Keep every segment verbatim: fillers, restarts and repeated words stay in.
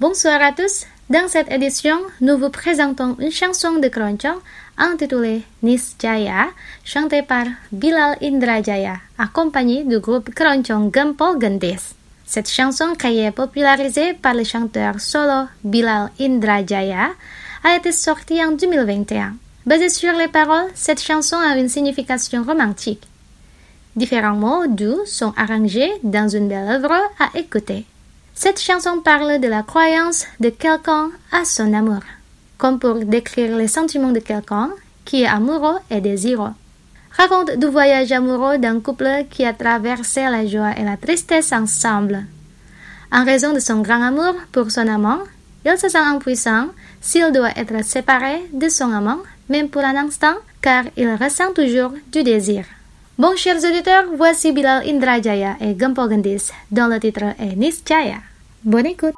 Bonsoir à tous, dans cette édition, nous vous présentons une chanson de Keroncong intitulée Niscaya, chantée par Bilal Indrajaya, accompagné du groupe Keroncong Gempol Gendis. Cette chanson, créée et popularisée par le chanteur solo Bilal Indrajaya, a été sortie en deux mille vingt et un. Basée sur les paroles, cette chanson a une signification romantique. Différents mots doux sont arrangés dans une belle œuvre à écouter. Cette chanson parle de la croyance de quelqu'un à son amour, comme pour décrire les sentiments de quelqu'un qui est amoureux et désireux. Raconte du voyage amoureux d'un couple qui a traversé la joie et la tristesse ensemble. En raison de son grand amour pour son amant, il se sent impuissant s'il doit être séparé de son amant, même pour un instant, car il ressent toujours du désir. Bon, chers auditeurs, voici Bilal Indrajaya et Gempol Gendis, dont le titre est Niscaya. Bonne écoute!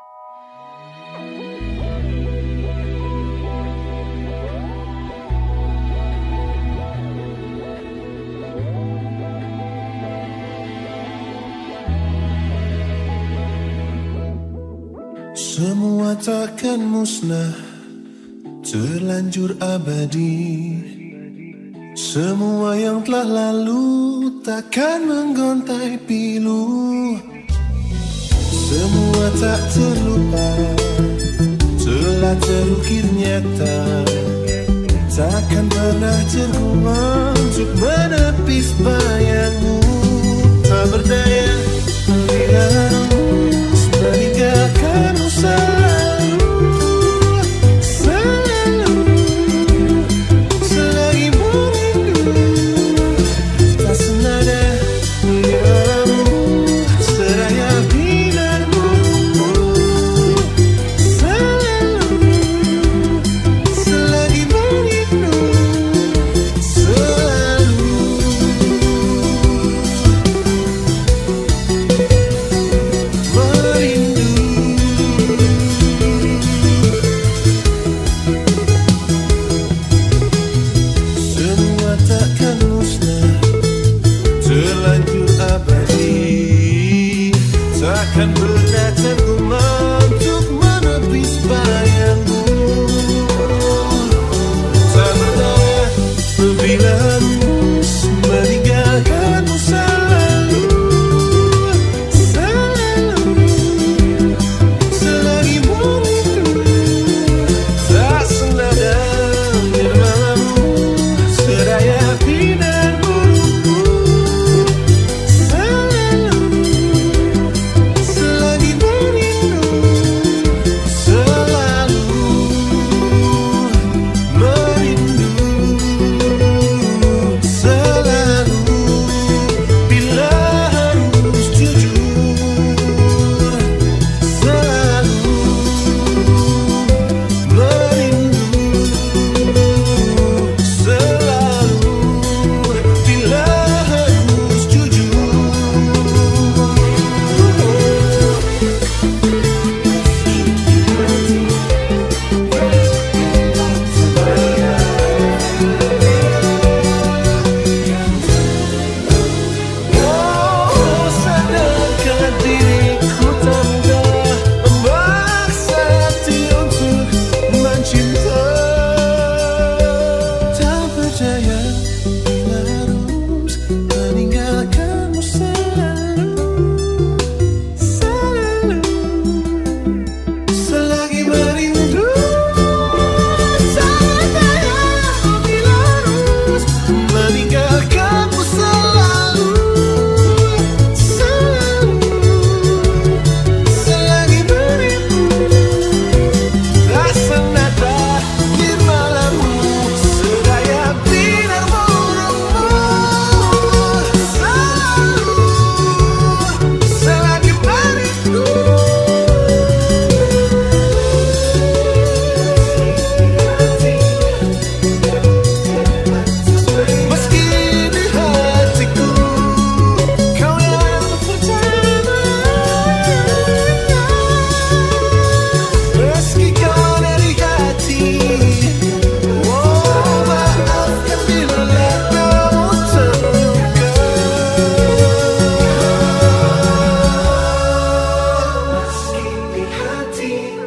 Semua takkan musnah, terlanjur abadi. Semua yang telah lalu takkan menggontai pilu. Semua tak terlupa, telah terukir nyata. Takkan pernah tergumam untuk menepis bayangmu. Tak berdaya dilarang meninggalkanmu selalu. hati